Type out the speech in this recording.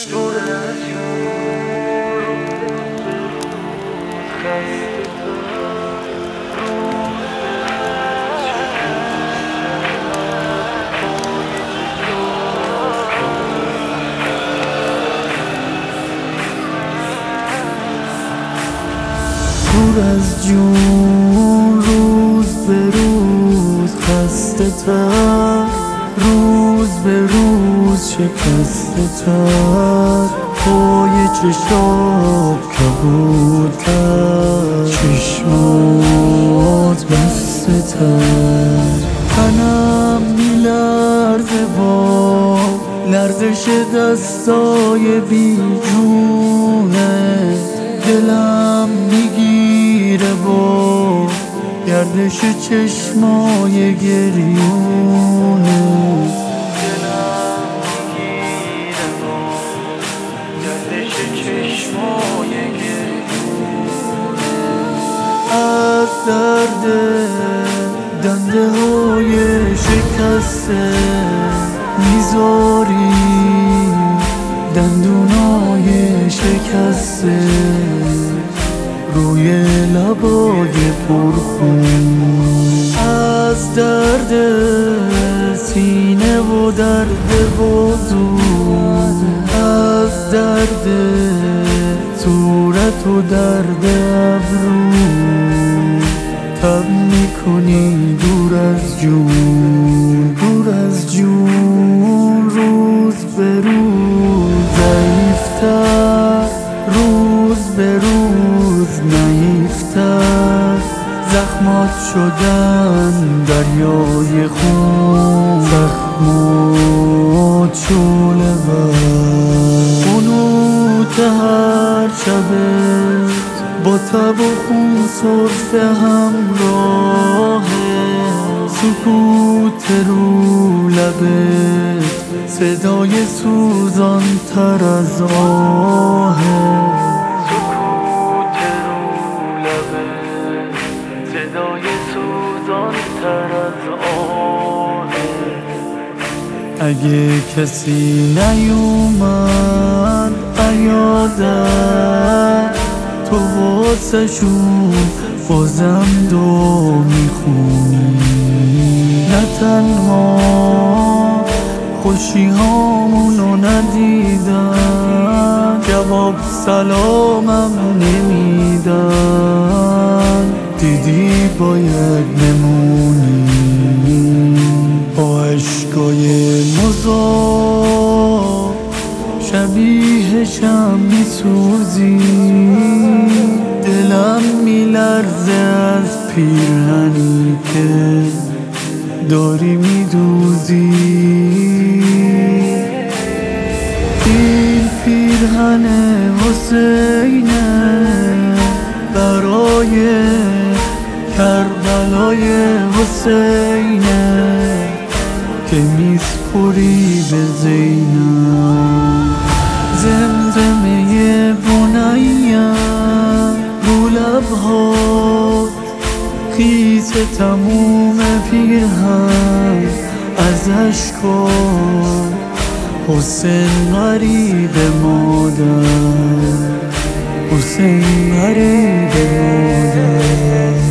دور از جون روز به روز خسته تر، روز به روز شکسته تر، پای چشات کبودتر، چشمات بسته تر. تنم میلرزه با لرزش دستای بیجونه، دلم میگیره با گردش چشمای گریونه، دلم میگیره با گردش چشمای گریونه. از درد دنده های شکسته میذاری دندونای شکسته روی لبای پرخون. از درد سینه و درد بازو، از درد صورت و درد ابرو تب میکنی دور از جون، دور از جون. روز به روز ضعیفتر، روز به روز نحیفتر، زخمات شدن دریای خون، زخمات شعله ور قنوت هر شبت با تب و خون سرفه همراهه، سکوت رو لبت صدای سوزان تر از آهه، سکوت رو لبت صدای سوزان تر از آهه. اگه کسی نیومد عیادت، تو واسه شون بازم دو میخونی، نه تنها خوشی هامونو ندیدن، جواب سلامم نمیدن، دیدی باید نمونی با عشقای مذاب، شبیه شم میسوزی، دلم میلرزه از پیرهنی که داری میدوزی. این پیرهن حسینه برای کربلای حسینه که میسپری به زینب. زمزمه بنیم رو لبهات، خیس تموم پیرهن از اشکات، حسین غریب مادر، حسین غریب مادر.